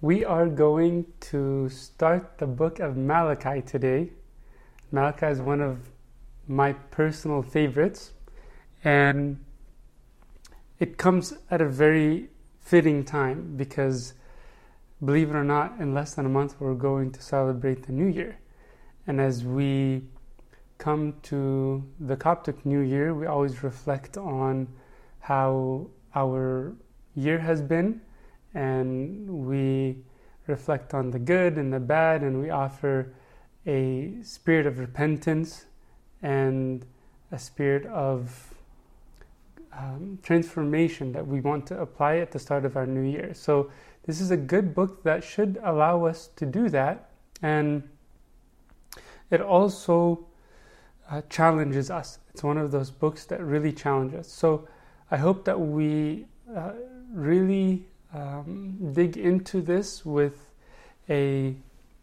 We are going to start the book of Malachi today. Malachi is one of my personal favorites, and it comes at a very fitting time because, believe it or not, in less than a month we're going to celebrate the New Year. And as we come to the Coptic New Year, we always reflect on how our year has been, and we reflect on the good and the bad, and we offer a spirit of repentance and a spirit of transformation that we want to apply at the start of our new year. So this is a good book that should allow us to do that, and it also challenges us. It's one of those books that really challenge us. So I hope that we really dig into this with a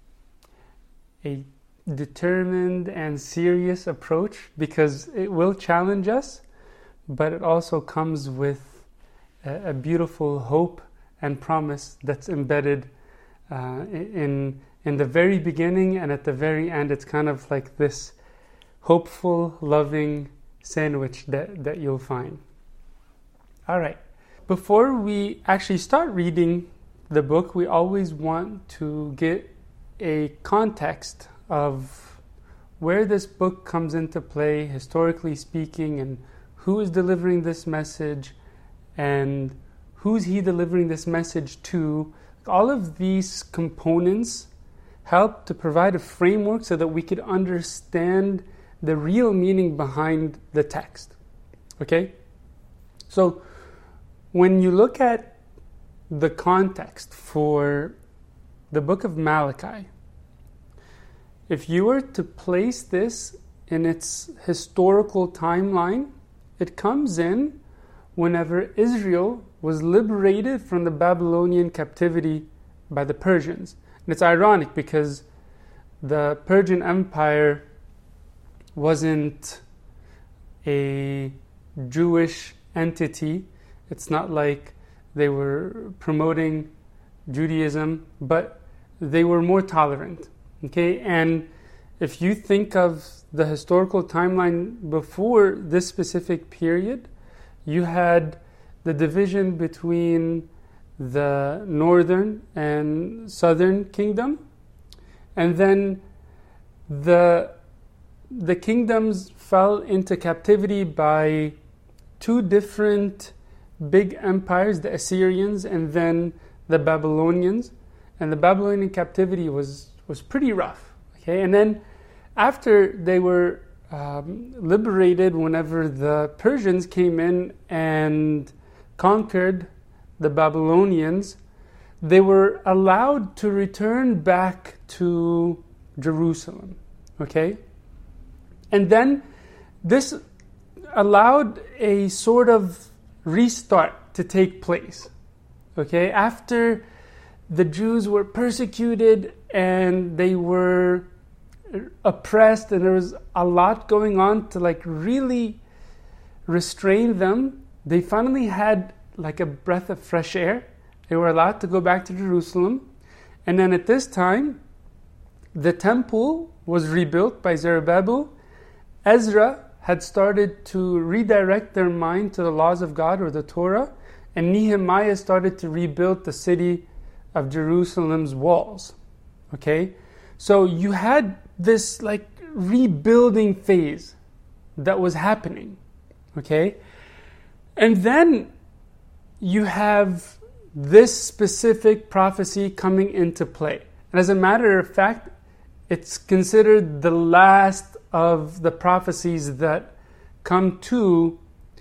determined and serious approach, because it will challenge us, but it also comes with a beautiful hope and promise that's embedded in the very beginning and at the very end. It's kind of like this hopeful, loving sandwich that you'll find. All right. Before we actually start reading the book, we always want to get a context of where this book comes into play, historically speaking, and who is delivering this message, and who's he delivering this message to. All of these components help to provide a framework so that we could understand the real meaning behind the text. Okay? So, when you look at the context for the book of Malachi, if you were to place this in its historical timeline, it comes in whenever Israel was liberated from the Babylonian captivity by the Persians. And it's ironic because the Persian Empire wasn't a Jewish entity. It's not like they were promoting Judaism, but they were more tolerant. Okay, and if you think of the historical timeline before this specific period, you had the division between the northern and southern kingdom, and then the kingdoms fell into captivity by two different big empires, the Assyrians and then the Babylonians. And the Babylonian captivity was pretty rough. Okay, and then after they were liberated, whenever the Persians came in and conquered the Babylonians, they were allowed to return back to Jerusalem. Okay, and then this allowed a sort of restart to take place. Okay, after the Jews were persecuted and they were oppressed, and there was a lot going on to really restrain them, they finally had a breath of fresh air. They were allowed to go back to Jerusalem, and then at this time the temple was rebuilt by Zerubbabel. Ezra had started to redirect their mind to the laws of God, or the Torah, and Nehemiah started to rebuild the city of Jerusalem's walls. Okay? So you had this rebuilding phase that was happening. Okay? And then you have this specific prophecy coming into play. And as a matter of fact, it's considered the last of the prophecies that come to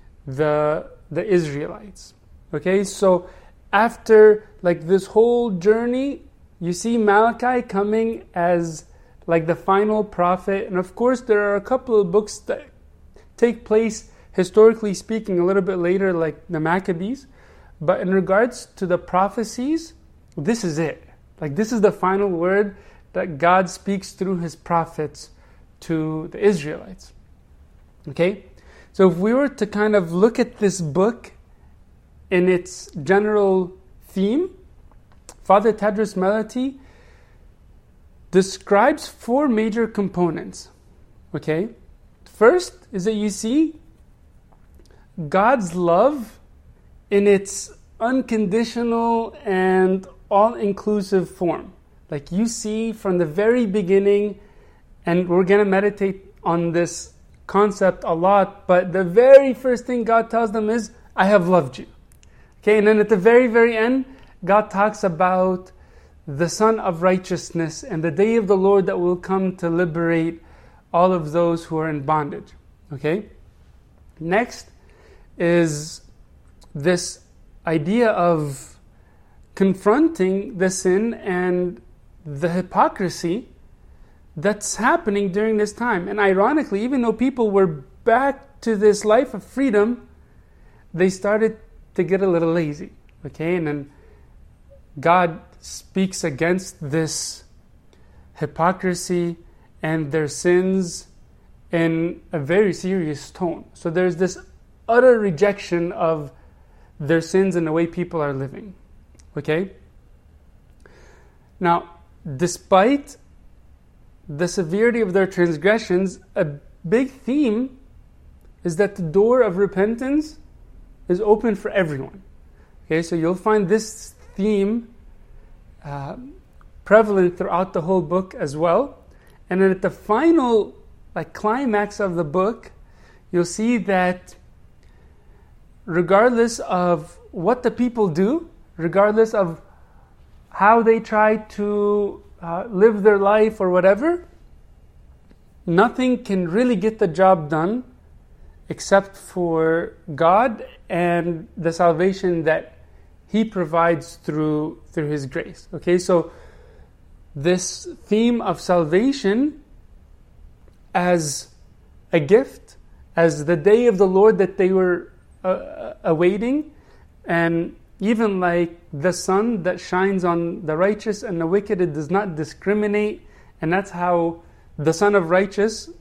the Israelites. Okay, so after this whole journey, you see Malachi coming as the final prophet. And of course there are a couple of books that take place, historically speaking, a little bit later, like the Maccabees. But in regards to the prophecies, this is it. This is the final word that God speaks through His prophets to the Israelites. Okay? So if we were to kind of look at this book in its general theme, Father Tadros Melati describes 4 major components. Okay? First is that you see God's love in its unconditional and all-inclusive form. Like you see from the very beginning, and we're going to meditate on this concept a lot, but the very first thing God tells them is, I have loved you. Okay, and then at the very, very end, God talks about the Son of Righteousness and the day of the Lord that will come to liberate all of those who are in bondage. Okay? Next is this idea of confronting the sin and the hypocrisy that's happening during this time. And ironically, even though people were back to this life of freedom, they started to get a little lazy. Okay? And then God speaks against this hypocrisy and their sins in a very serious tone. So there's this utter rejection of their sins and the way people are living. Okay? Now, despite the severity of their transgressions, a big theme is that the door of repentance is open for everyone. Okay, so you'll find this theme prevalent throughout the whole book as well. And then at the final climax of the book, you'll see that regardless of what the people do, regardless of how they try to live their life or whatever, nothing can really get the job done except for God and the salvation that He provides through His grace. Okay, so this theme of salvation as a gift, as the day of the Lord that they were awaiting, and even like the sun that shines on the righteous and the wicked, it does not discriminate, and that's how the Son of Righteousness,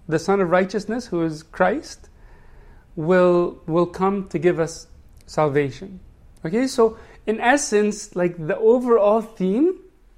who is Christ, will come to give us salvation. Okay, so in essence, the overall theme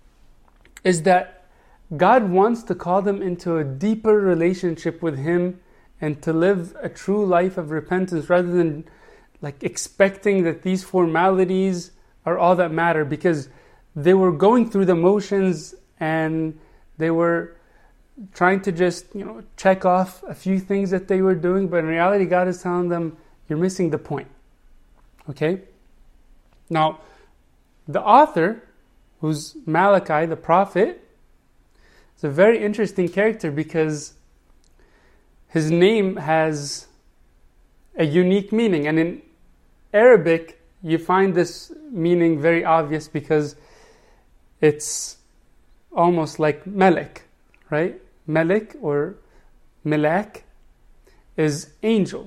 is that God wants to call them into a deeper relationship with Him and to live a true life of repentance rather than expecting that these formalities are all that matter, because they were going through the motions and they were trying to just check off a few things that they were doing, but in reality God is telling them, you're missing the point. Okay? Now, the author, who's Malachi, the prophet, is a very interesting character because his name has a unique meaning. And in Arabic, you find this meaning very obvious because it's almost like Melek, right? Melek or Melek is angel.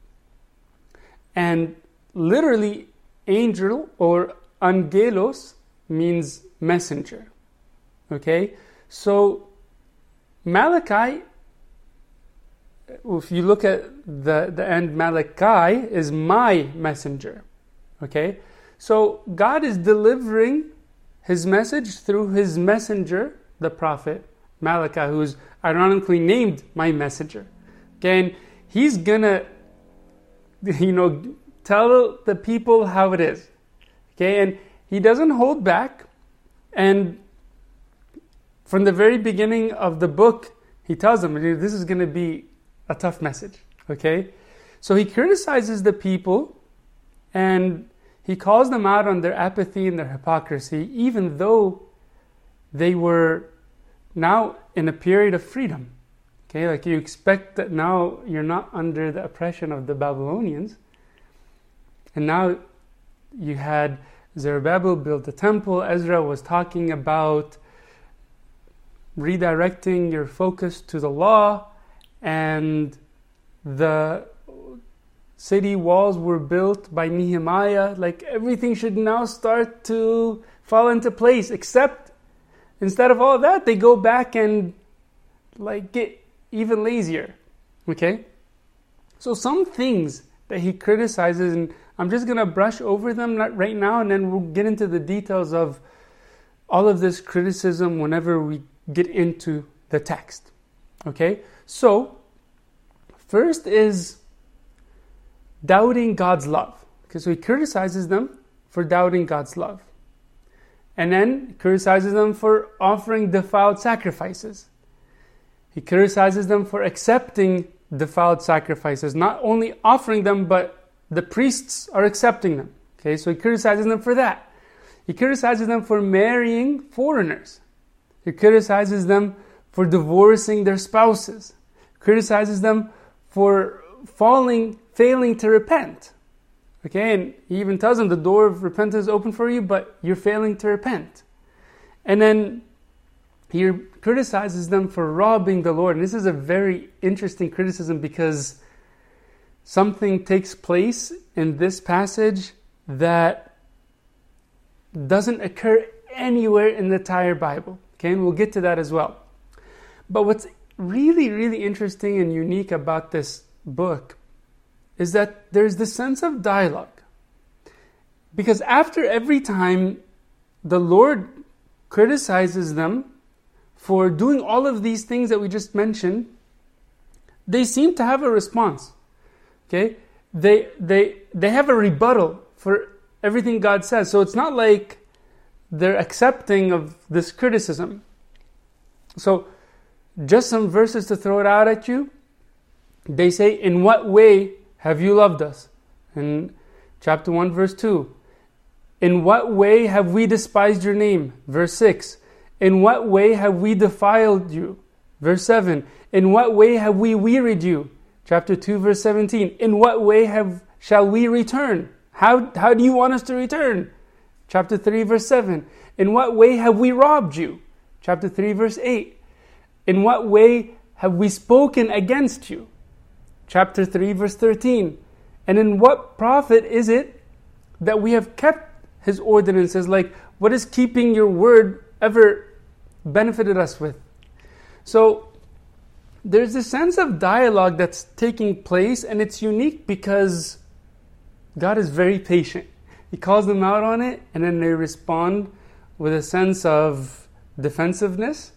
And literally, angel or angelos means messenger. Okay? So, Malachi, if you look at the end, Malachi is my messenger. Okay? So, God is delivering His message through His messenger, the prophet Malachi, who's ironically named my messenger. Okay? And he's gonna, tell the people how it is. Okay? And he doesn't hold back. And from the very beginning of the book, he tells them, this is going to be a tough message. Okay? So he criticizes the people and he calls them out on their apathy and their hypocrisy, even though they were now in a period of freedom. Okay? You expect that now you're not under the oppression of the Babylonians. And now you had Zerubbabel build the temple. Ezra was talking about redirecting your focus to the law, and the city walls were built by Nehemiah. Everything should now start to fall into place, except instead of all that, they go back and get even lazier. Okay? So some things that he criticizes, and I'm just going to brush over them right now, and then we'll get into the details of all of this criticism whenever we get into the text. Okay? So, first is doubting God's love. Okay, so he criticizes them for doubting God's love. And then criticizes them for offering defiled sacrifices. He criticizes them for accepting defiled sacrifices. Not only offering them, but the priests are accepting them. Okay, so he criticizes them for that. He criticizes them for marrying foreigners. He criticizes them for divorcing their spouses. He criticizes them for failing to repent. Okay, and he even tells them the door of repentance is open for you, but you're failing to repent. And then he criticizes them for robbing the Lord. And this is a very interesting criticism because something takes place in this passage that doesn't occur anywhere in the entire Bible. Okay, and we'll get to that as well. But what's really, really interesting and unique about this book is that there's this sense of dialogue. Because after every time the Lord criticizes them for doing all of these things that we just mentioned, they seem to have a response. Okay? They have a rebuttal for everything God says. So it's not like they're accepting of this criticism. So just some verses to throw it out at you. They say, in what way have you loved us? In chapter 1, verse 2. In what way have we despised your name? Verse 6. In what way have we defiled you? Verse 7. In what way have we wearied you? Chapter 2, verse 17. In what way shall we return? How do you want us to return? Chapter 3, verse 7. In what way have we robbed you? Chapter 3, verse 8. In what way have we spoken against you? Chapter 3, verse 13. And in what profit is it that we have kept his ordinances? Like, what is keeping your word ever benefited us with? So, there's this sense of dialogue that's taking place, and it's unique because God is very patient. He calls them out on it, and then they respond with a sense of defensiveness,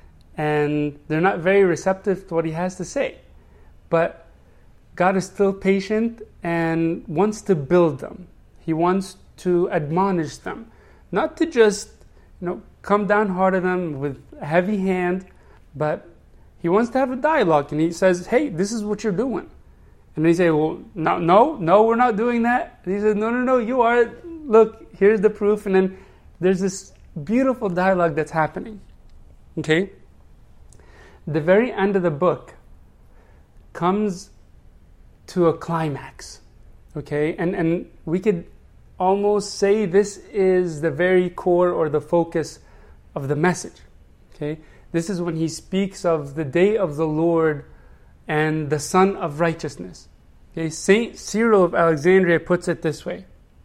and they're not very receptive to what he has to say. But God is still patient and wants to build them. He wants to admonish them. Not to just, come down hard on them with a heavy hand, but he wants to have a dialogue. And he says, hey, this is what you're doing. And they say, well, no, we're not doing that. And he says, no, you are. Look, here's the proof. And then there's this beautiful dialogue that's happening. Okay? The very end of the book comes to a climax. Okay? And we could almost say this is the very core or the focus of the message. Okay? This is when he speaks of the day of the Lord and the Son of Righteousness. Okay? Saint Cyril of Alexandria puts it this way.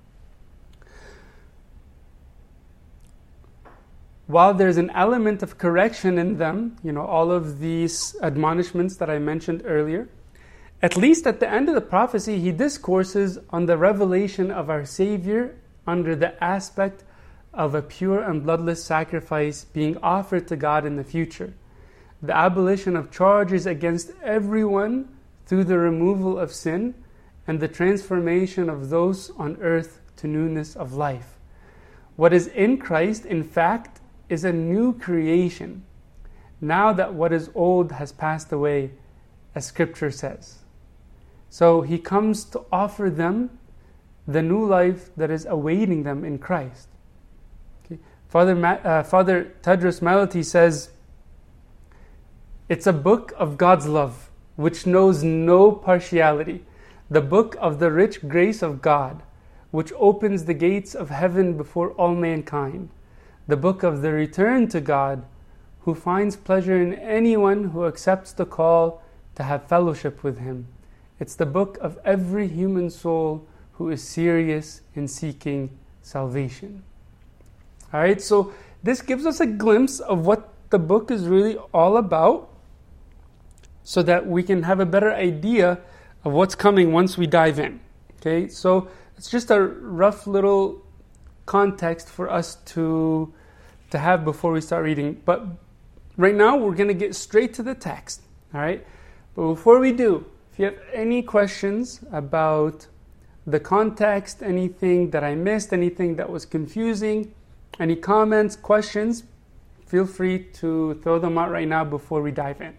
While there's an element of correction in them, all of these admonishments that I mentioned earlier, at least at the end of the prophecy, he discourses on the revelation of our Savior under the aspect of a pure and bloodless sacrifice being offered to God in the future. The abolition of charges against everyone through the removal of sin and the transformation of those on earth to newness of life. What is in Christ, in fact, is a new creation, now that what is old has passed away, as Scripture says. So he comes to offer them the new life that is awaiting them in Christ. Okay. Father Tadros Malaty says, it's a book of God's love, which knows no partiality, the book of the rich grace of God, which opens the gates of heaven before all mankind, the book of the return to God, who finds pleasure in anyone who accepts the call to have fellowship with him. It's the book of every human soul who is serious in seeking salvation. Alright, so this gives us a glimpse of what the book is really all about, so that we can have a better idea of what's coming once we dive in. Okay, so it's just a rough little context for us to to have before we start reading. But right now, we're going to get straight to the text. All right? But before we do, if you have any questions about the context, anything that I missed, anything that was confusing, any comments, questions, feel free to throw them out right now before we dive in.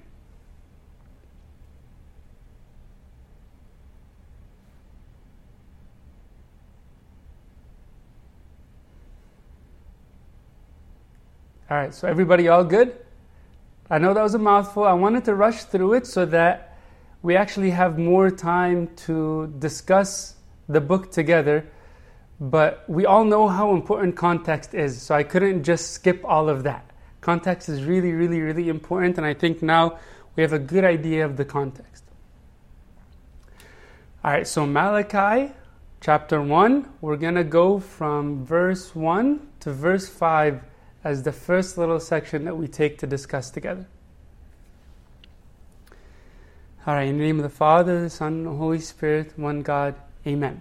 All right, so everybody all good? I know that was a mouthful. I wanted to rush through it so that we actually have more time to discuss the book together. But we all know how important context is, so I couldn't just skip all of that. Context is really, really, really important, and I think now we have a good idea of the context. All right, so Malachi chapter 1, we're going to go from verse 1 to verse 5 as the first little section that we take to discuss together. All right, in the name of the Father, the Son, and the Holy Spirit, one God, amen.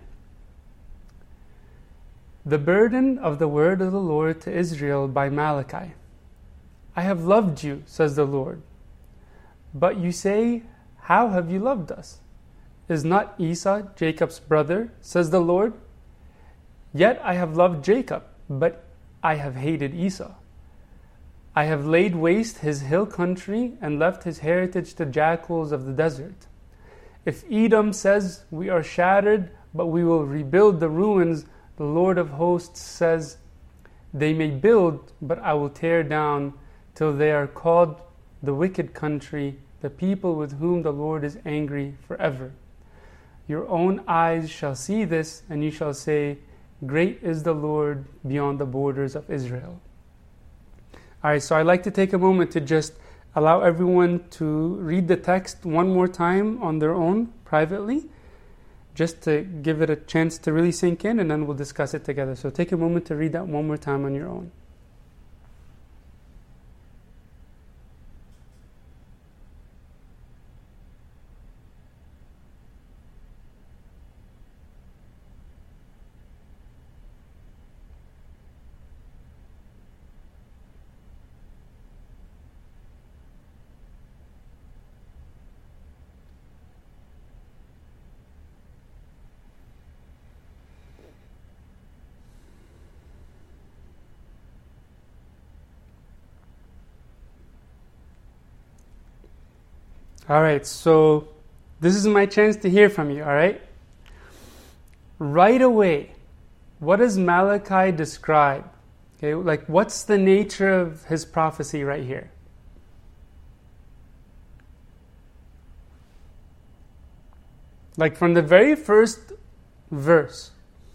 The burden of the word of the Lord to Israel by Malachi. I have loved you, says the Lord. But you say, how have you loved us? Is not Esau Jacob's brother, says the Lord? Yet I have loved Jacob, but I have hated Esau. I have laid waste his hill country and left his heritage to jackals of the desert. If Edom says, we are shattered, but we will rebuild the ruins, the Lord of hosts says, they may build, but I will tear down till they are called the wicked country, the people with whom the Lord is angry forever. Your own eyes shall see this, and you shall say, great is the Lord beyond the borders of Israel. All right, so I'd like to take a moment to just allow everyone to read the text one more time on their own, privately, just to give it a chance to really sink in, and then we'll discuss it together. So take a moment to read that one more time on your own. All right, so this is my chance to hear from you, all right? Right away, what does Malachi describe? Okay, like what's the nature of his prophecy right here? Like from the very first verse,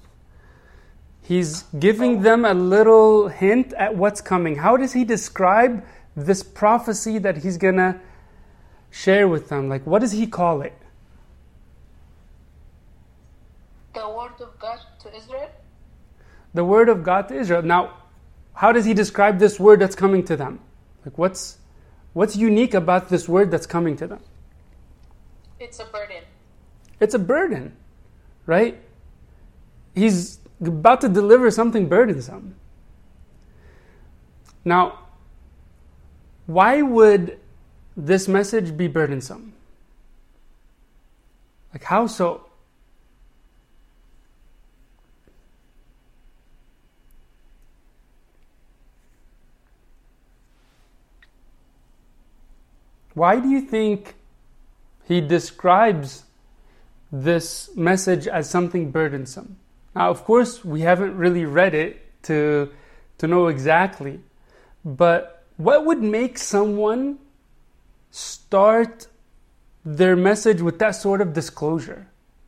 he's giving them a little hint at what's coming. How does he describe this prophecy that he's going to share with them? Like, what does he call it? The word of God to Israel. The word of God to Israel. Now, how does he describe this word that's coming to them? Like, what's unique about this word that's coming to them? It's a burden. It's a burden, right? He's about to deliver something burdensome. Now, why would this message be burdensome? Like, how so? Why do you think he describes this message as something burdensome? Now, of course, we haven't really read it to know exactly, but what would make someone start their message with that sort of disclosure?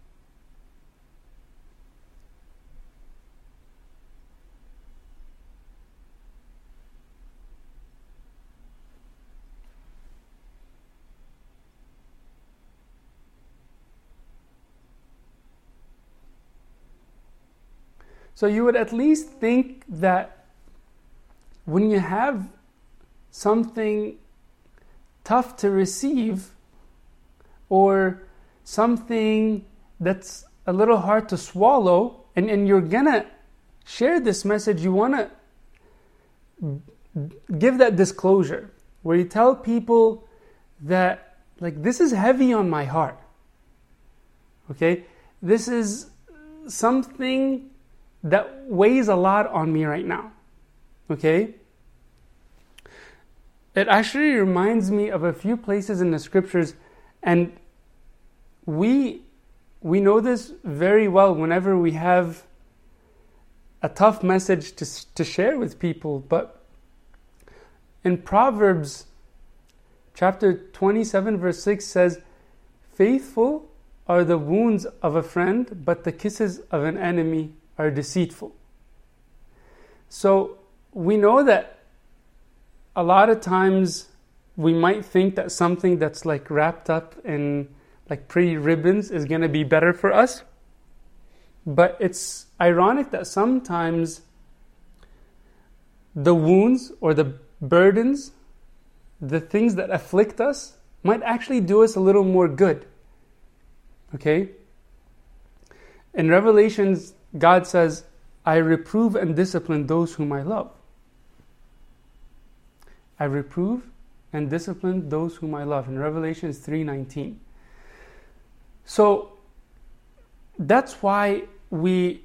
So you would at least think that when you have something tough to receive, or something that's a little hard to swallow, and you're gonna share this message, you want to give that disclosure, where you tell people that, like, this is heavy on my heart. Okay? This is something that weighs a lot on me right now. Okay? It actually reminds me of a few places in the scriptures, and we know this very well whenever we have a tough message to share with people. But in Proverbs chapter 27 verse 6 says, "Faithful are the wounds of a friend, but the kisses of an enemy are deceitful." So we know that a lot of times we might think that something that's like wrapped up in like pretty ribbons is going to be better for us. But it's ironic that sometimes the wounds or the burdens, the things that afflict us, might actually do us a little more good. Okay? In Revelations, God says, "I reprove and discipline those whom I love." I reprove and discipline those whom I love. In Revelations 3:19. So that's why we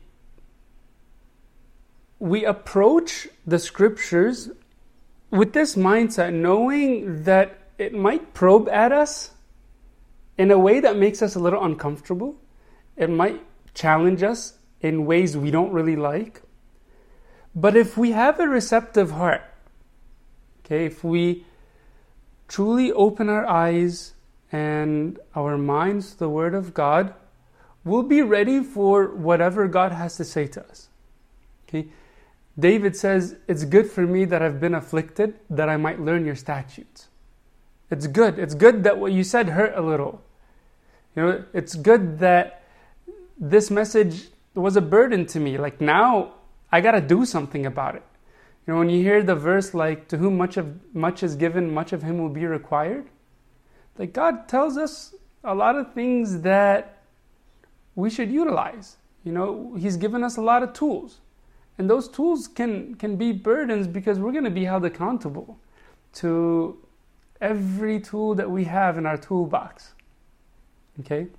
approach the scriptures with this mindset, knowing that it might probe at us in a way that makes us a little uncomfortable. It might challenge us in ways we don't really like. But if we have a receptive heart, okay, if we truly open our eyes and our minds to the Word of God, we'll be ready for whatever God has to say to us. Okay? David says, "It's good for me that I've been afflicted, that I might learn your statutes." It's good. It's good that what you said hurt a little. You know, it's good that this message was a burden to me. Like, now I got to do something about it. You know, when you hear the verse like, "To whom much is given, much of him will be required," like, God tells us a lot of things that we should utilize. You know, He's given us a lot of tools. And those tools can be burdens, because we're going to be held accountable to every tool that we have in our toolbox. Okay?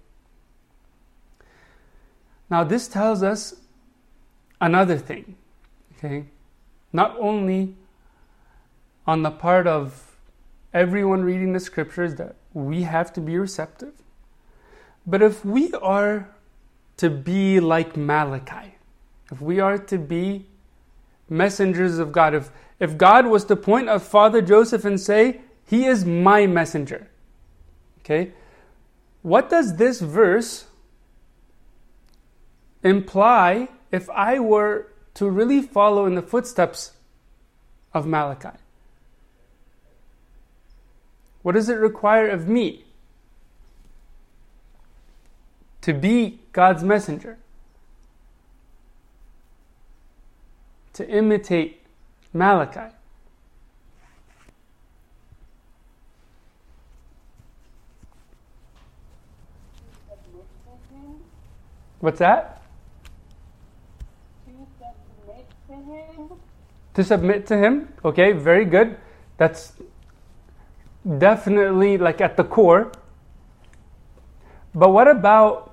Now, this tells us another thing. Okay? Not only on the part of everyone reading the scriptures that we have to be receptive, but if we are to be like Malachi, if we are to be messengers of God, if God was to point at Father Joseph and say, "He is my messenger," okay, what does this verse imply if I were to really follow in the footsteps of Malachi? What does it require of me to be God's messenger? To imitate Malachi. What's that? To submit to Him. Okay, very good. That's definitely like at the core. But what about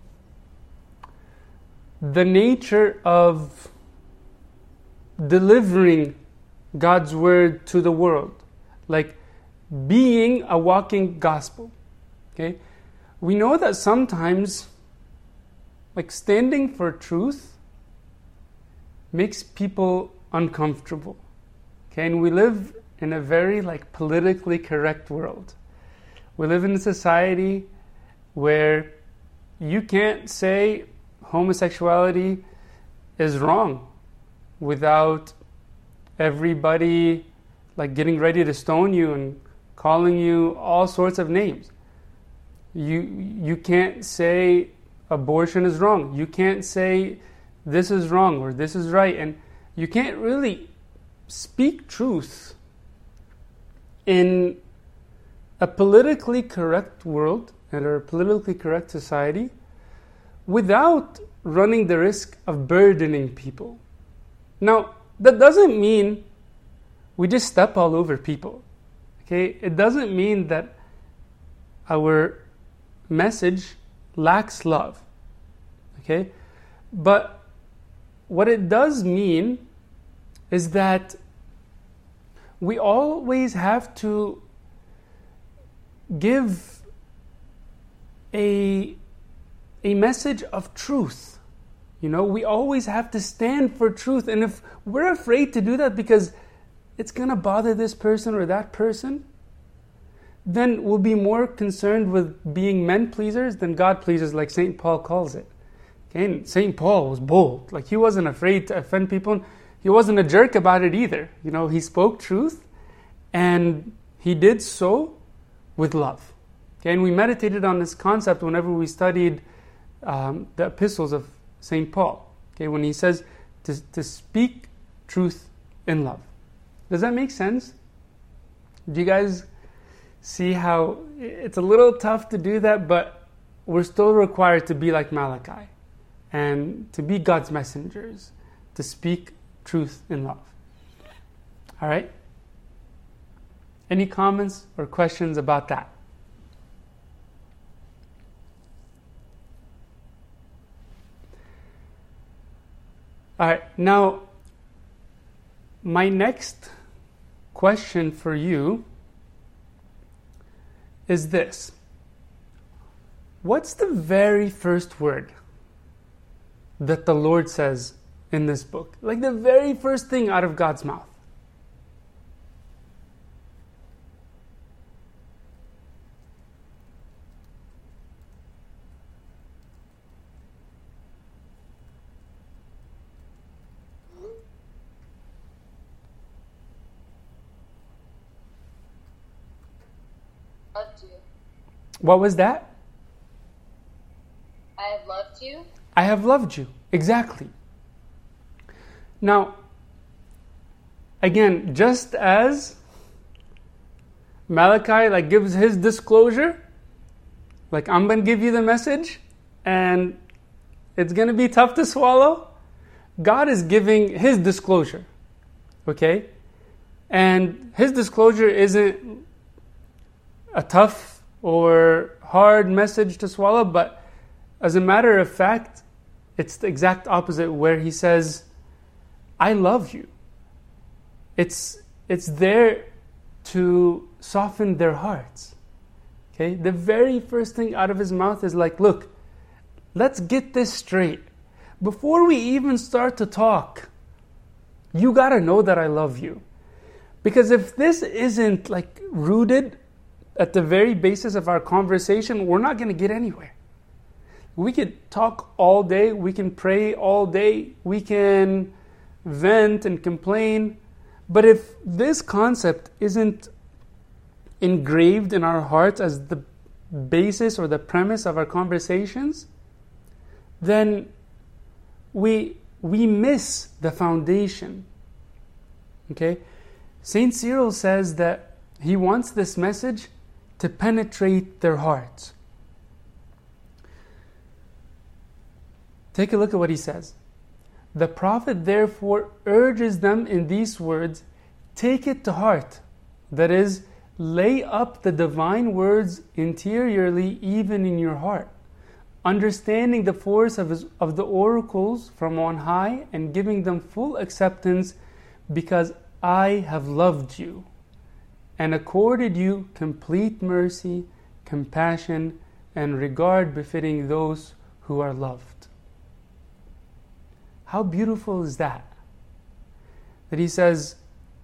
the nature of delivering God's word to the world? Like being a walking gospel. Okay? We know that sometimes like standing for truth makes people uncomfortable. Okay? And we live in a very like politically correct world. We live in a society where you can't say homosexuality is wrong without everybody like getting ready to stone you and calling you all sorts of names. You can't say abortion is wrong. You can't say this is wrong or this is right. And you can't really speak truth in a politically correct world and a politically correct society without running the risk of burdening people. Now, that doesn't mean we just step all over people. Okay? It doesn't mean that our message lacks love. Okay? But what it does mean is that we always have to give a message of truth. You know, we always have to stand for truth. And if we're afraid to do that because it's going to bother this person or that person, then we'll be more concerned with being men pleasers than God pleasers, like St. Paul calls it. Okay? And St. Paul was bold. Like, he wasn't afraid to offend people. He wasn't a jerk about it either. You know, he spoke truth, and he did so with love. Okay? And we meditated on this concept whenever we studied the epistles of St. Paul. Okay? When he says to speak truth in love. Does that make sense? Do you guys see how it's a little tough to do that, but we're still required to be like Malachi and to be God's messengers, to speak truth in love. All right? Any comments or questions about that? All right, now my next question for you is this. What's the very first word that the Lord says in this book? Like the very first thing out of God's mouth. Loved you. What was that? I have loved you. I have loved you. Exactly. Now, again, just as Malachi gives his disclosure, I'm going to give you the message and it's going to be tough to swallow, God is giving his disclosure. Okay? And his disclosure isn't a tough or hard message to swallow, but as a matter of fact, it's the exact opposite, where he says, I love you. It's there to soften their hearts. Okay? The very first thing out of his mouth is look, let's get this straight. Before we even start to talk, you gotta know that I love you. Because if this isn't rooted at the very basis of our conversation, we're not going to get anywhere. We could talk all day, we can pray all day, we can vent and complain, but if this concept isn't engraved in our hearts as the basis or the premise of our conversations, then we miss the foundation. Okay? St. Cyril says that he wants this message to penetrate their hearts. Take a look at what he says. The prophet therefore urges them in these words, take it to heart. That is, lay up the divine words interiorly, even in your heart, understanding the force of the oracles from on high and giving them full acceptance, because I have loved you and accorded you complete mercy, compassion, and regard befitting those who are loved. How beautiful is that? That he says,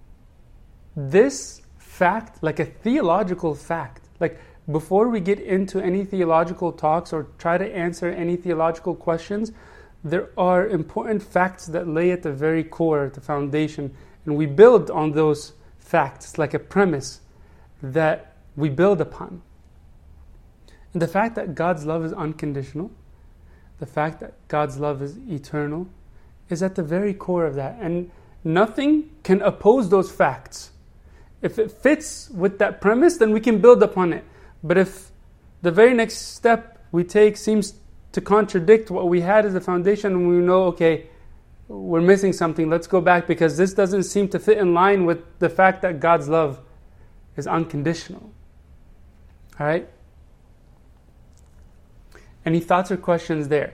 this fact, like a theological fact, before we get into any theological talks or try to answer any theological questions, there are important facts that lay at the very core, at the foundation, and we build on those facts, like a premise that we build upon. And the fact that God's love is unconditional, the fact that God's love is eternal, is at the very core of that. And nothing can oppose those facts. If it fits with that premise, then we can build upon it. But if the very next step we take seems to contradict what we had as a foundation, and we know, okay, we're missing something. Let's go back, because this doesn't seem to fit in line with the fact that God's love is unconditional. All right? Any thoughts or questions there?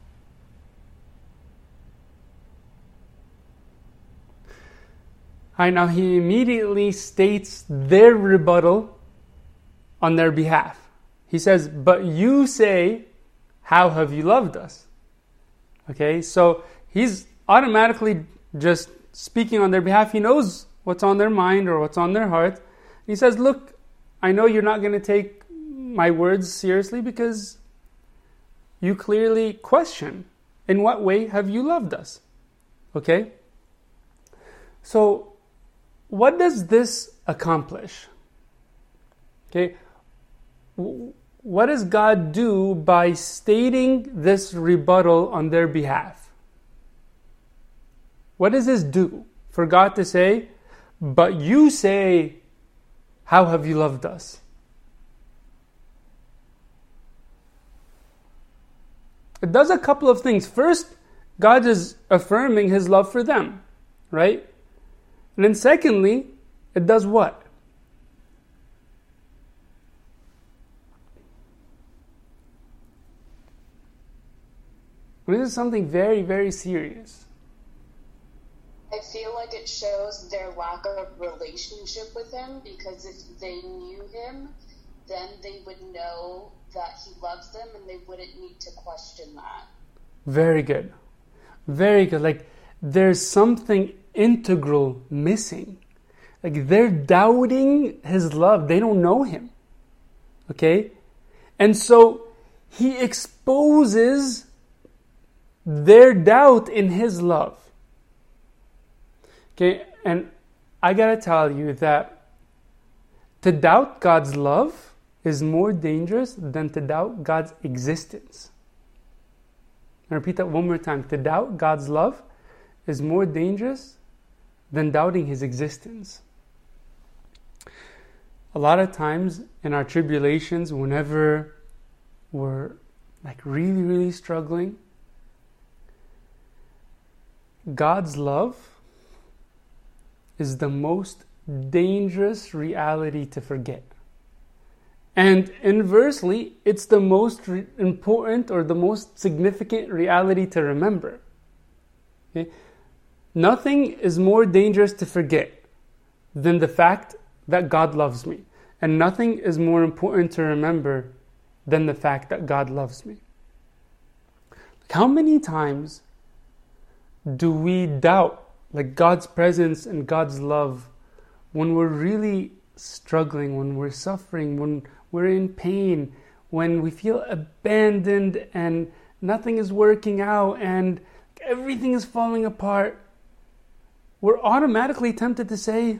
All right, now he immediately states their rebuttal on their behalf. He says, but you say, how have you loved us? Okay, so he's automatically just speaking on their behalf. He knows what's on their mind or what's on their heart. He says, look, I know you're not going to take my words seriously because you clearly question, in what way have you loved us? Okay? So, what does this accomplish? Okay? What does God do by stating this rebuttal on their behalf? What does this do for God to say, but you say, how have you loved us? It does a couple of things. First, God is affirming His love for them, right? And then secondly, it does what? This is something very, very serious. I feel like it shows their lack of relationship with Him, because if they knew Him, then they would know that He loves them and they wouldn't need to question that. Very good. Very good. Like, there's something integral missing. Like, they're doubting His love. They don't know Him. Okay? And so, He exposes their doubt in His love. Okay, and I gotta tell you that to doubt God's love is more dangerous than to doubt God's existence. I repeat that one more time. To doubt God's love is more dangerous than doubting His existence. A lot of times in our tribulations, whenever we're like really, really struggling, God's love is the most dangerous reality to forget. And inversely, it's the most important or the most significant reality to remember. Okay? Nothing is more dangerous to forget than the fact that God loves me. And nothing is more important to remember than the fact that God loves me. How many times do we doubt like God's presence and God's love when we're really struggling, when we're suffering, when we're in pain, when we feel abandoned and nothing is working out and everything is falling apart? We're automatically tempted to say,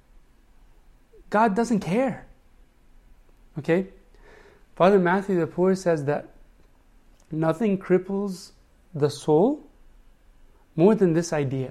God doesn't care. Okay? Father Matthew the Poor says that nothing cripples the soul more than this idea.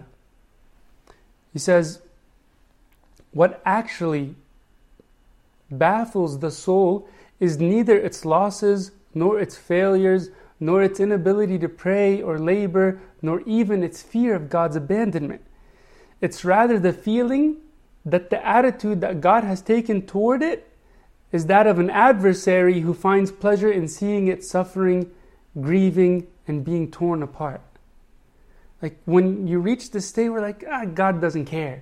He says, what actually baffles the soul is neither its losses, nor its failures, nor its inability to pray or labor, nor even its fear of God's abandonment. It's rather the feeling that the attitude that God has taken toward it is that of an adversary who finds pleasure in seeing it suffering, grieving, and being torn apart. Like when you reach this state where God doesn't care.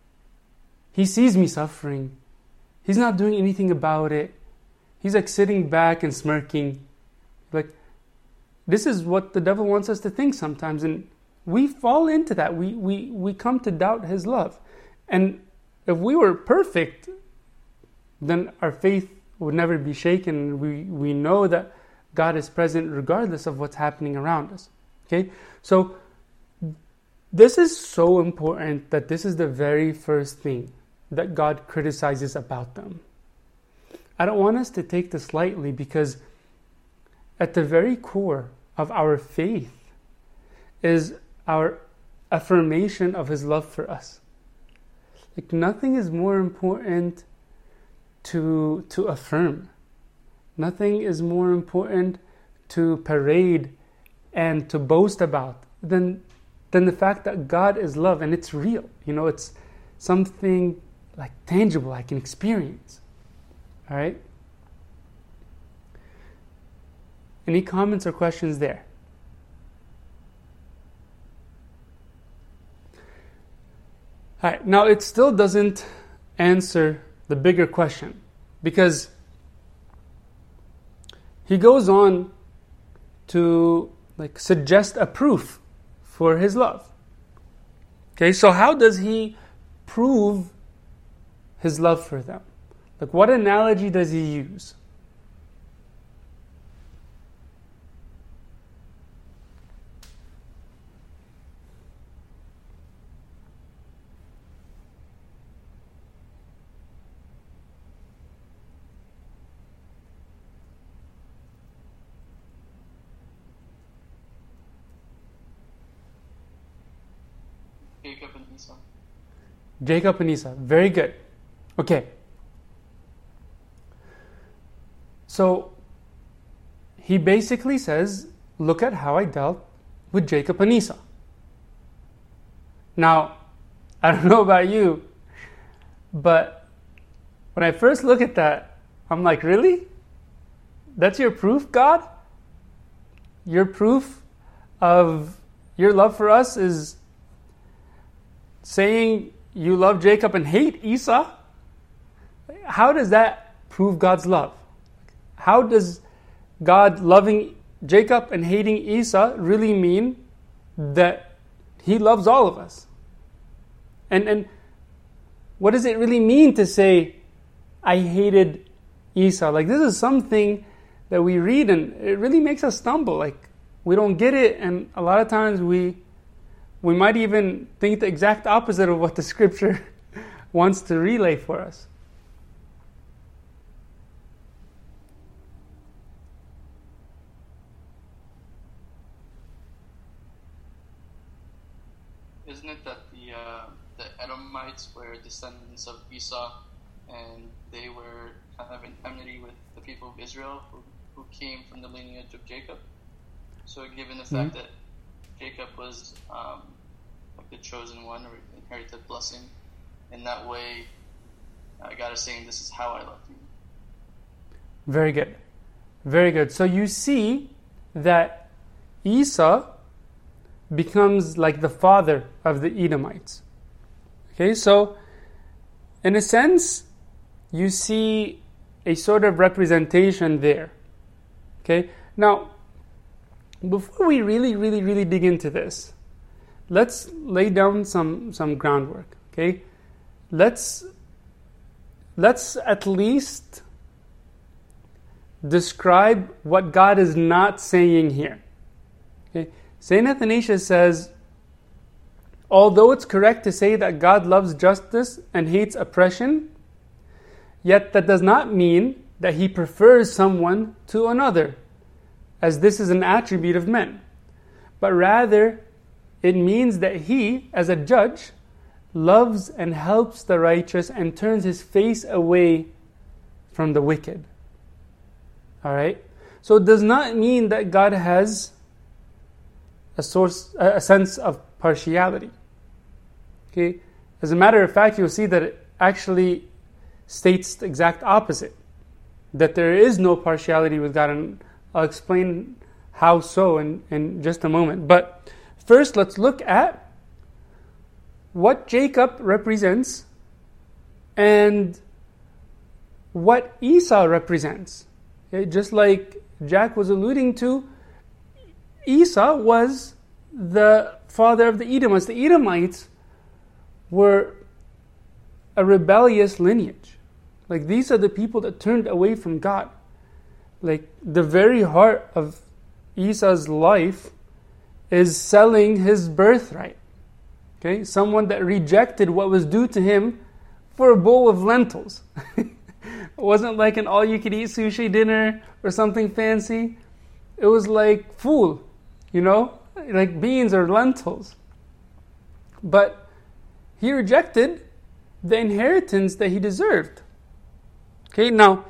He sees me suffering. He's not doing anything about it. He's like sitting back and smirking. Like, this is what the devil wants us to think sometimes. And we fall into that. We come to doubt His love. And if we were perfect, then our faith would never be shaken. We know that God is present regardless of what's happening around us. Okay? So, this is so important that this is the very first thing that God criticizes about them. I don't want us to take this lightly, because at the very core of our faith is our affirmation of His love for us. Like, nothing is more important to affirm. Nothing is more important to parade and to boast about than than the fact that God is love and it's real. It's something like tangible I can experience. All right? Any comments or questions there? All right, now it still doesn't answer the bigger question, because he goes on to suggest a proof for his love. Okay, so how does he prove his love for them? What analogy does he use? Jacob and Esau. Jacob and Esau. Very good. Okay. So he basically says, look at how I dealt with Jacob and Esau. Now, I don't know about you, but when I first look at that, I'm like, really? That's your proof, God? Your proof of your love for us is saying you love Jacob and hate Esau? How does that prove God's love? How does God loving Jacob and hating Esau really mean that he loves all of us? And what does it really mean to say, I hated Esau? This is something that we read and it really makes us stumble. We don't get it, and a lot of times we might even think the exact opposite of what the scripture wants to relay for us. Isn't it that the Edomites were descendants of Esau, and they were kind of in enmity with the people of Israel who came from the lineage of Jacob? So given the fact that Jacob was the chosen one, or inherited blessing, in that way, God is saying, this is how I love you. Very good. Very good. So you see that Esau becomes like the father of the Edomites. Okay, so in a sense, you see a sort of representation there. Okay, now, before we really dig into this, let's lay down some groundwork. Okay, let's at least describe what God is not saying here. Okay, Saint Athanasius says, although it's correct to say that God loves justice and hates oppression, yet that does not mean that he prefers someone to another, as this is an attribute of men, but rather it means that he, as a judge, loves and helps the righteous and turns his face away from the wicked. All right? So it does not mean that God has a sense of partiality. Okay? As a matter of fact, you'll see that it actually states the exact opposite, that there is no partiality with God, and I'll explain how so in just a moment. But first, let's look at what Jacob represents and what Esau represents. Okay? Just like Jack was alluding to, Esau was the father of the Edomites. The Edomites were a rebellious lineage. These are the people that turned away from God. The very heart of Esau's life is selling his birthright. Okay, someone that rejected what was due to him for a bowl of lentils. It wasn't like an all-you-can-eat sushi dinner or something fancy. It was like fool, like beans or lentils. But he rejected the inheritance that he deserved. Okay, now,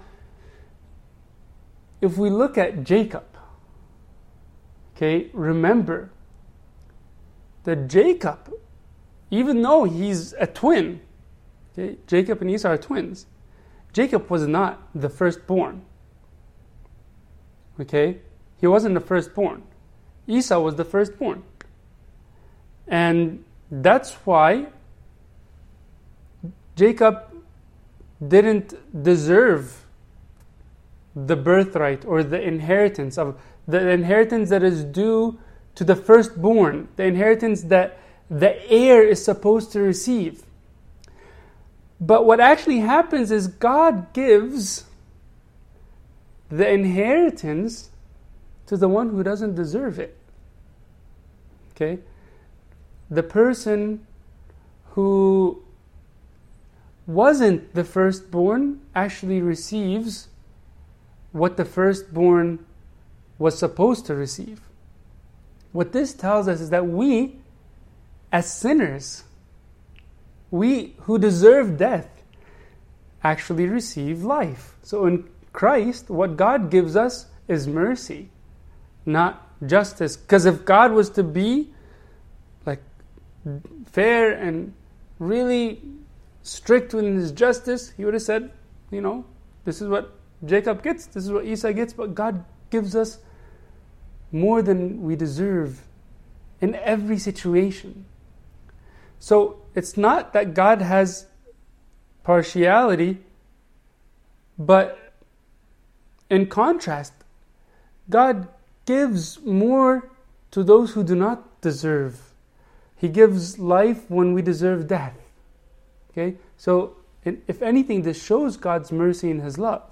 if we look at Jacob, okay, remember, that Jacob, even though he's a twin, okay, Jacob and Esau are twins, Jacob was not the firstborn. Okay? He wasn't the firstborn. Esau was the firstborn. And that's why Jacob didn't deserve the birthright or the inheritance that is due to the firstborn, the inheritance that the heir is supposed to receive. But what actually happens is God gives the inheritance to the one who doesn't deserve it. Okay? The person who wasn't the firstborn actually receives what the firstborn was supposed to receive. What this tells us is that we, as sinners, we who deserve death, actually receive life. So in Christ, what God gives us is mercy, not justice. Because if God was to be like fair and really strict in his justice, he would have said, this is what Jacob gets, this is what Esau gets. But God gives us more than we deserve in every situation. So it's not that God has partiality, but in contrast, God gives more to those who do not deserve. He gives life when we deserve death. Okay? So, if anything, this shows God's mercy and His love.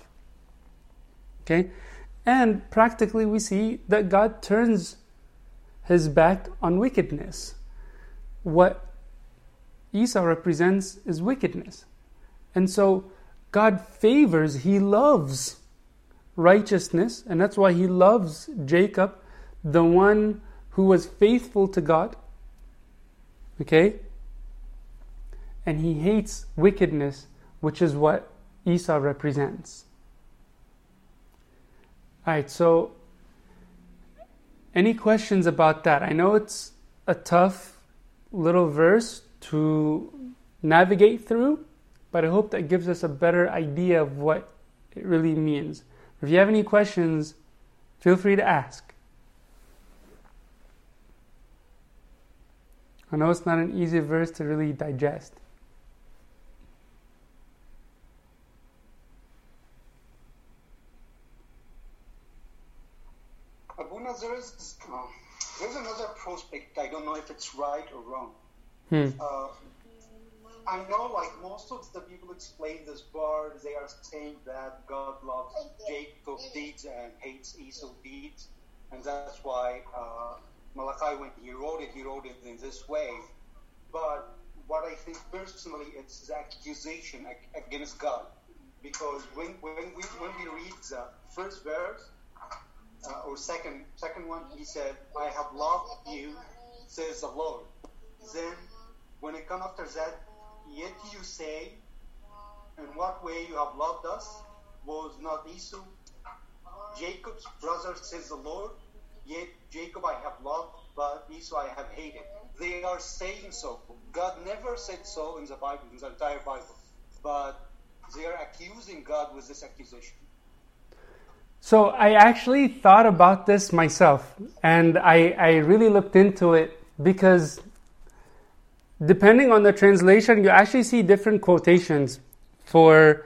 Okay? And practically we see that God turns His back on wickedness. What Esau represents is wickedness. And so God favors, He loves righteousness, and that's why He loves Jacob, the one who was faithful to God. Okay? And He hates wickedness, which is what Esau represents. Alright, so any questions about that? I know it's a tough little verse to navigate through, but I hope that gives us a better idea of what it really means. If you have any questions, feel free to ask. I know it's not an easy verse to really digest. Abuna, there's another prospect. I don't know if it's right or wrong. I know, like most of the people explain this part, they are saying that God loves Jacob's deeds and hates Esau's deeds, and that's why Malachi, when he wrote it in this way. But what I think personally, it's the accusation against God, because when we read the first verse or second one, he said, "I have loved you," says the Lord. Then when it comes after that, yet you say, in what way you have loved us? Was not Esau Jacob's brother, says the Lord? Yet Jacob I have loved, but Esau I have hated. They are saying so. God never said so in the Bible, in the entire Bible. But they are accusing God with this accusation. So I actually thought about this myself, and I really looked into it, because depending on the translation, you actually see different quotations for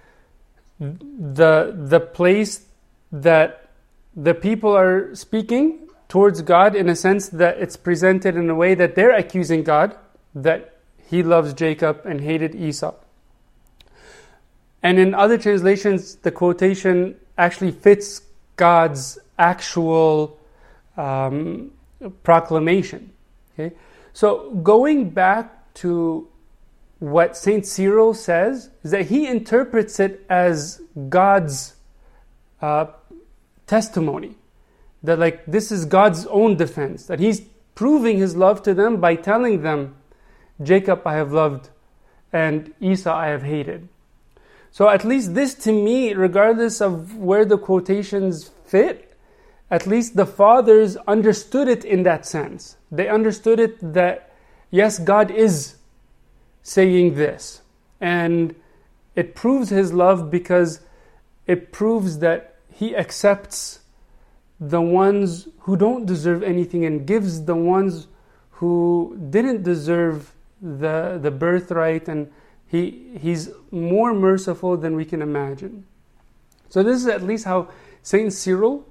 the place that the people are speaking towards God, in a sense that it's presented in a way that they're accusing God, that He loves Jacob and hated Esau. And in other translations, the quotation actually fits God's actual proclamation. Okay? So going back to what St. Cyril says, is that he interprets it as God's testimony. That like this is God's own defense. That He's proving His love to them by telling them, Jacob I have loved and Esau I have hated. So at least this, to me, regardless of where the quotations fit, at least the fathers understood it in that sense. They understood it that, yes, God is saying this. And it proves His love because it proves that He accepts the ones who don't deserve anything and gives the ones who didn't deserve the birthright, and He's more merciful than we can imagine. So this is at least how Saint Cyril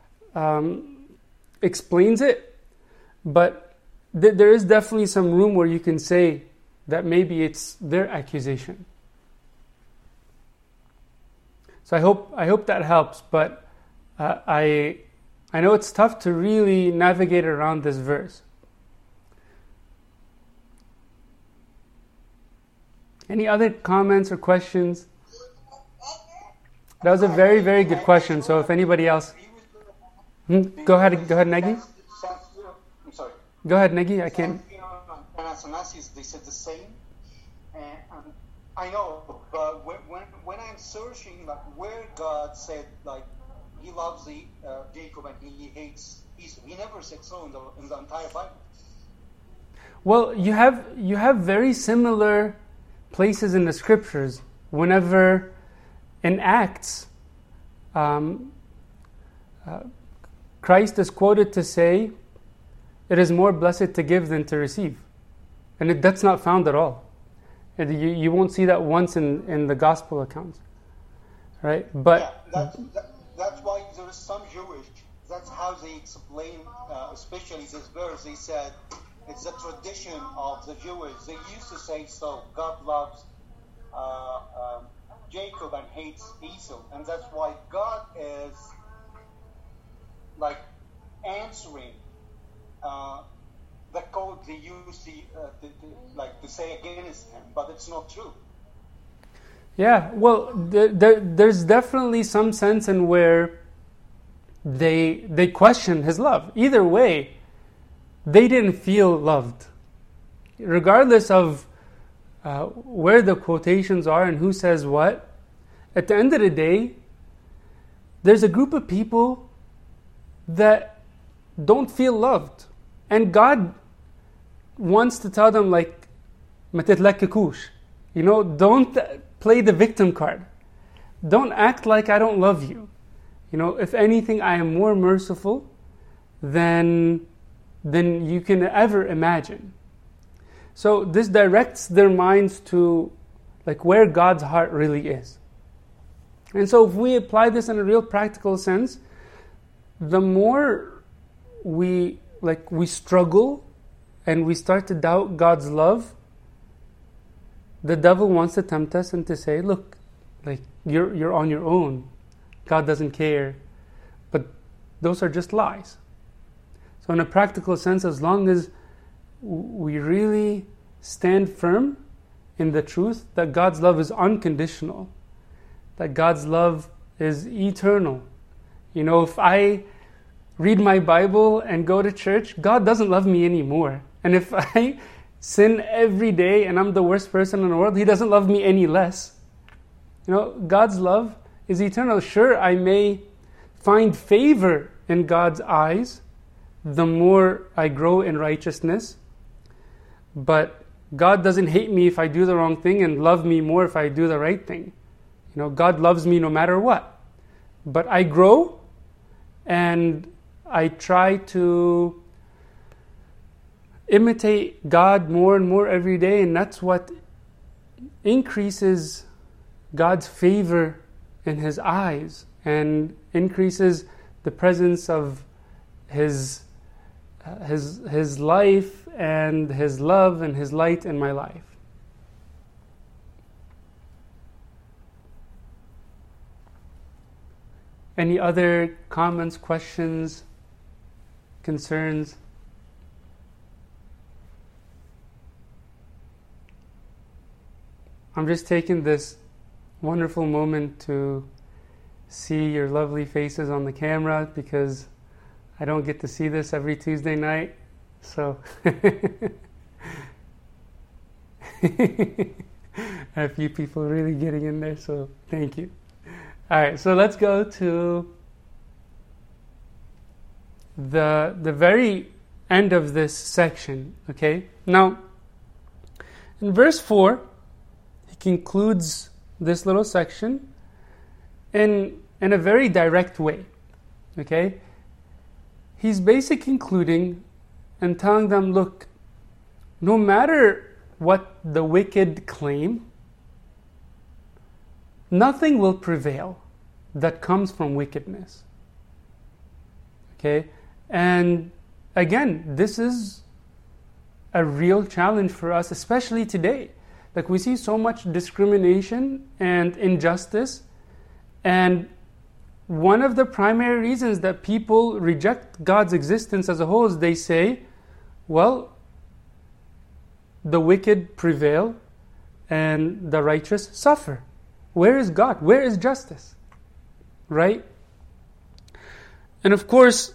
explains it, but there is definitely some room where you can say that maybe it's their accusation. So I hope that helps, but I know it's tough to really navigate around this verse. Any other comments or questions? That was a very, very good question. So if anybody else... Go ahead, Nagy. I'm sorry. Go ahead, Nagy. I can't... And Athanasius, they said the same. And I know, but when I'm searching, like, where God said, like, He loves Jacob and He hates Esau, He never said so in the entire Bible. Well, you have very similar places in the scriptures. Whenever in Acts, Christ is quoted to say, "It is more blessed to give than to receive," and that's not found at all. You won't see that once in the gospel accounts, right? But yeah, that's why there is some Jewish. That's how they explain, especially this verse. They said it's a tradition of the Jewish. They used to say so. God loves Jacob and hates Esau, and that's why God is like answering the code they used to say against him, but it's not true. Yeah, well, there's definitely some sense in where they question His love. Either way, they didn't feel loved. Regardless of where the quotations are and who says what, at the end of the day, there's a group of people that don't feel loved. And God wants to tell them, like, ما تتلككوش. Don't play the victim card. Don't act like I don't love you. If anything, I am more merciful than you can ever imagine. So this directs their minds to, like, where God's heart really is. And so if we apply this in a real practical sense, the more we struggle and we start to doubt God's love, the devil wants to tempt us and to say, look, like, you're on your own. God doesn't care. But those are just lies. So in a practical sense, as long as we really stand firm in the truth that God's love is unconditional, that God's love is eternal. If I read my Bible and go to church, God doesn't love me anymore. And if I sin every day and I'm the worst person in the world, He doesn't love me any less. God's love is eternal. Sure, I may find favor in God's eyes the more I grow in righteousness, but God doesn't hate me if I do the wrong thing and love me more if I do the right thing. God loves me no matter what. But I grow and I try to imitate God more and more every day, and that's what increases God's favor in His eyes and increases the presence of His life and His love and His light in my life. Any other comments, questions, concerns? I'm just taking this wonderful moment to see your lovely faces on the camera because I don't get to see this every Tuesday night. So a few people really getting in there, so thank you. All right, so let's go to the very end of this section. Okay? Now, in verse 4, he concludes this little section in a very direct way. Okay? He's basically concluding and telling them, look, no matter what the wicked claim, nothing will prevail that comes from wickedness. Okay? And again, this is a real challenge for us, especially today. Like, we see so much discrimination and injustice, and one of the primary reasons that people reject God's existence as a whole is they say, well, the wicked prevail and the righteous suffer. Where is God? Where is justice? Right? And of course,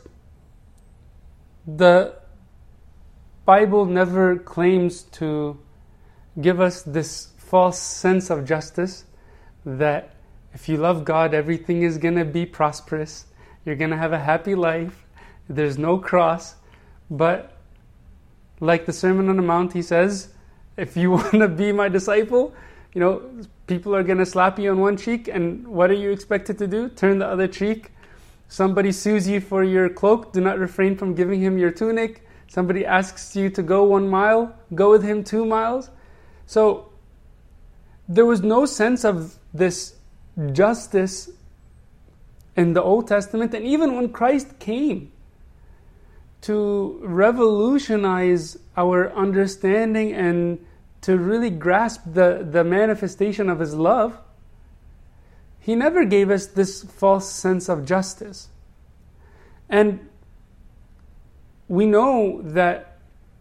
the Bible never claims to give us this false sense of justice that if you love God, everything is going to be prosperous. You're going to have a happy life. There's no cross. But like the Sermon on the Mount, he says, if you want to be my disciple, people are going to slap you on one cheek, and what are you expected to do? Turn the other cheek. Somebody sues you for your cloak, do not refrain from giving him your tunic. Somebody asks you to go 1 mile, go with him 2 miles. So there was no sense of this justice in the Old Testament, and even when Christ came to revolutionize our understanding and to really grasp the manifestation of His love, He never gave us this false sense of justice. And we know that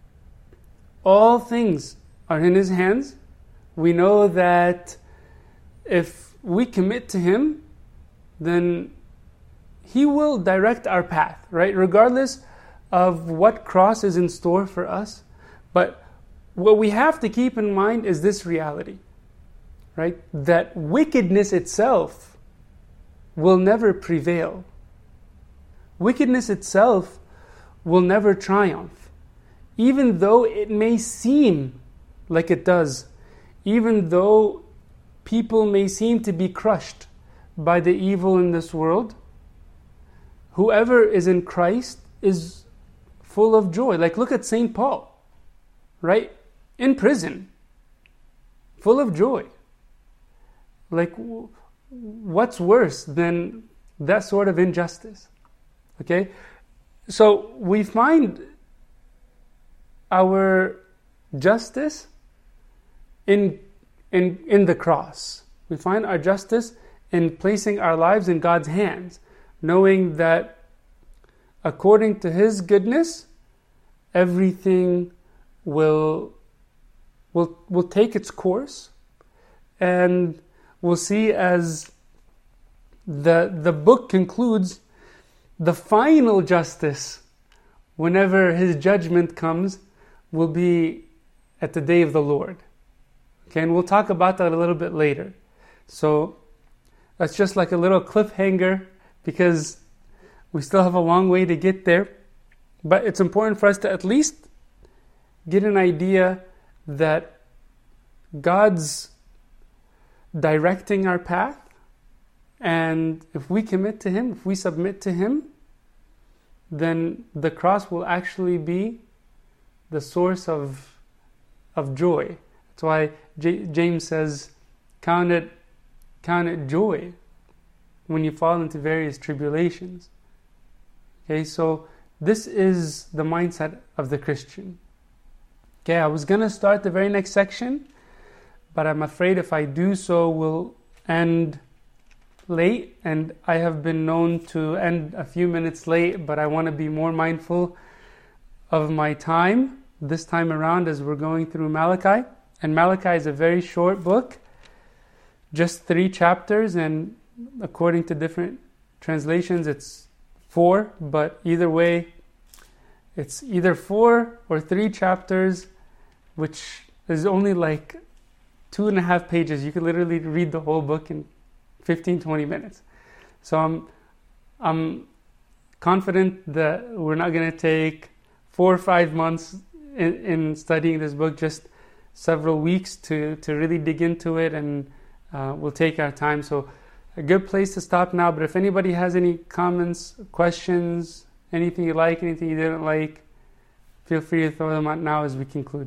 all things are in His hands. We know that if we commit to Him, then He will direct our path, right? Regardless of what cross is in store for us. But what we have to keep in mind is this reality, right? That wickedness itself will never prevail. Wickedness itself will never triumph. Even though it may seem like it does, even though people may seem to be crushed by the evil in this world, whoever is in Christ is full of joy. Like, look at St. Paul, right? In prison, full of joy. Like, what's worse than that sort of injustice? Okay? So we find our justice in the cross. We find our justice in placing our lives in God's hands, knowing that according to His goodness, everything will take its course, and we'll see as the book concludes, the final justice, whenever His judgment comes, will be at the day of the Lord. Okay, and we'll talk about that a little bit later. So that's just like a little cliffhanger, because we still have a long way to get there. But it's important for us to at least get an idea that God's directing our path, and if we commit to Him, if we submit to Him, then the cross will actually be the source of joy. That's why James says, count it joy when you fall into various tribulations. Okay, so this is the mindset of the Christian. Okay, I was going to start the very next section, but I'm afraid if I do so, we'll end late, and I have been known to end a few minutes late, but I want to be more mindful of my time this time around as we're going through Malachi. And Malachi is a very short book, just 3 chapters, and according to different translations it's 4, but either way it's either 4 or 3 chapters, which is only like 2.5 pages. You could literally read the whole book in 15-20 minutes. So I'm confident that we're not going to take 4 or 5 months in studying this book, just several weeks to really dig into it, and we'll take our time. So a good place to stop now, but if anybody has any comments, questions, anything you like, anything you didn't like, feel free to throw them out now as we conclude.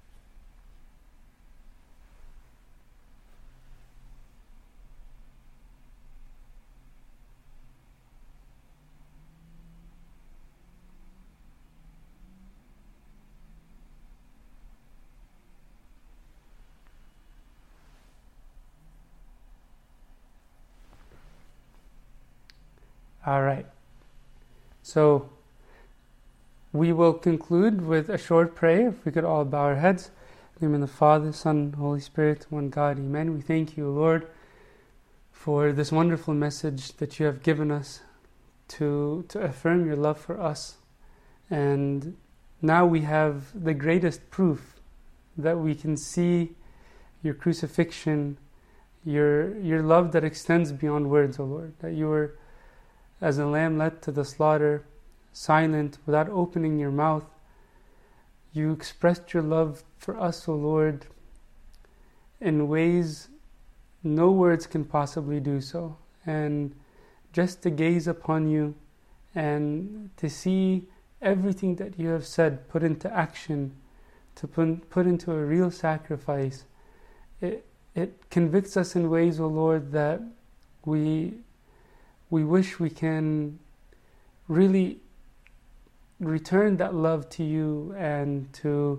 All right. So we will conclude with a short prayer. If we could all bow our heads. In the name of the Father, Son, Holy Spirit, one God, Amen. We thank you, Lord, for this wonderful message that you have given us to affirm your love for us. And now we have the greatest proof that we can see your crucifixion, your love that extends beyond words, O Lord, that you were as a lamb led to the slaughter, silent, without opening your mouth. You expressed your love for us, O Lord, in ways no words can possibly do so. And just to gaze upon you and to see everything that you have said put into action, to put into a real sacrifice, it convicts us in ways, O Lord, that we wish we can really return that love to you, and to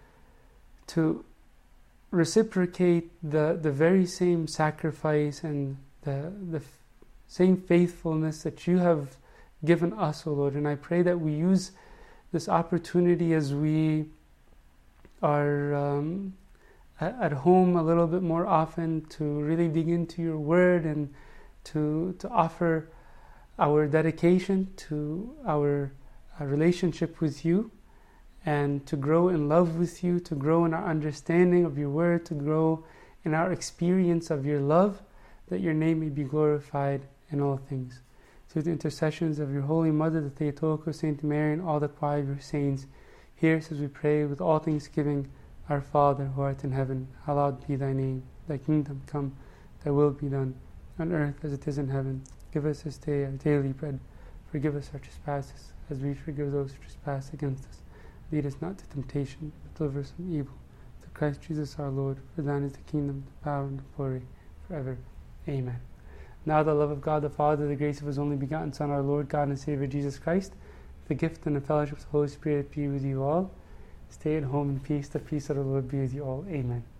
reciprocate the very same sacrifice and the same faithfulness that you have given us, O Lord. And I pray that we use this opportunity as we are at home a little bit more often to really dig into your word, and to offer our dedication to our relationship with you, and to grow in love with you, to grow in our understanding of your word, to grow in our experience of your love, that your name may be glorified in all things. Through the intercessions of your Holy Mother, the Theotokos, Saint Mary, and all the choir of your saints, hear us as we pray with all thanksgiving. Our Father, who art in heaven, hallowed be thy name. Thy kingdom come, thy will be done, on earth as it is in heaven. Give us this day our daily bread. Forgive us our trespasses, as we forgive those who trespass against us. Lead us not to temptation, but deliver us from evil. Through Christ Jesus our Lord, for thine is the kingdom, the power, and the glory, forever. Amen. Now the love of God the Father, the grace of his only begotten Son, our Lord, God and Savior Jesus Christ, the gift and the fellowship of the Holy Spirit be with you all. Stay at home in peace. The peace of the Lord be with you all. Amen.